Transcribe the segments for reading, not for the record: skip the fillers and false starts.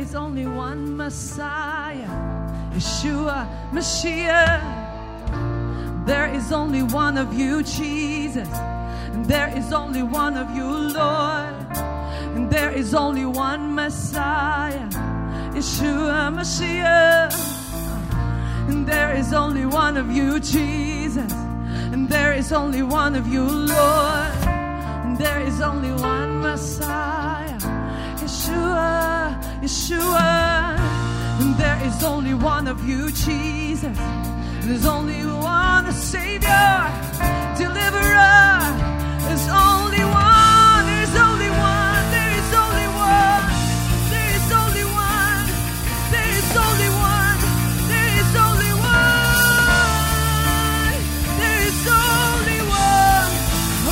is only one Messiah, Yeshua, Mashiach. There is only one of you, Jesus. And there is only one of you, Lord. And there is only one Messiah, Yeshua, Mashiach. And there is only one of you, Jesus. And there is only one of you, Lord. And there is only one Messiah, Yeshua, Yeshua. And there is only one of you, Jesus. There's only one Savior, Deliverer. There's only one. There's only one. There is only one. There is only one. There is only one. There is only one. There is only one. Oh,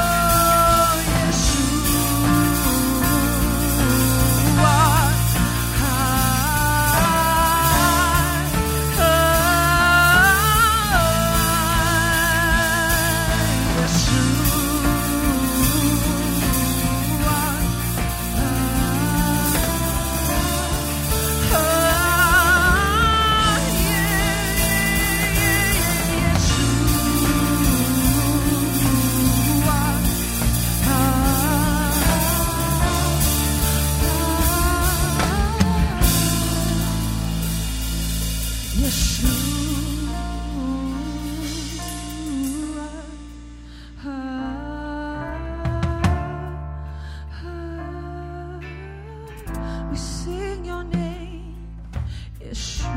we sing your name, Yeshua.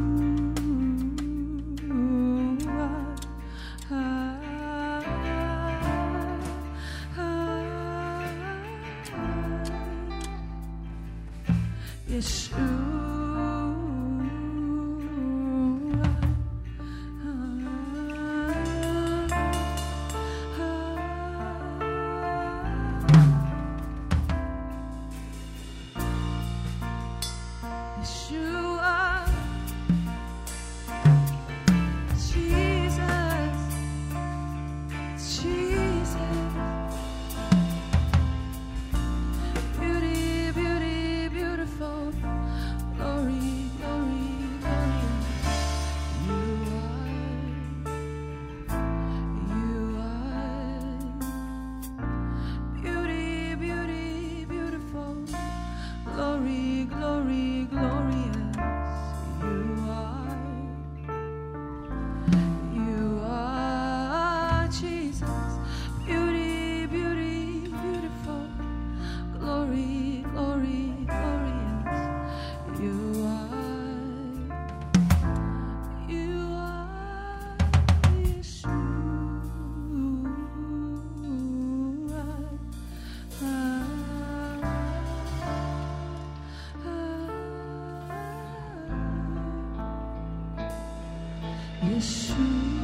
Yeshua, Jesus, Jesus. Beauty, beauty, beautiful. Glory, glory, glory. You are beauty, beauty, beautiful. Glory, glory, glorious. You are Jesus. Beauty, beauty, beautiful. Glory, glory, glorious. You are Yeshua. Yeshua.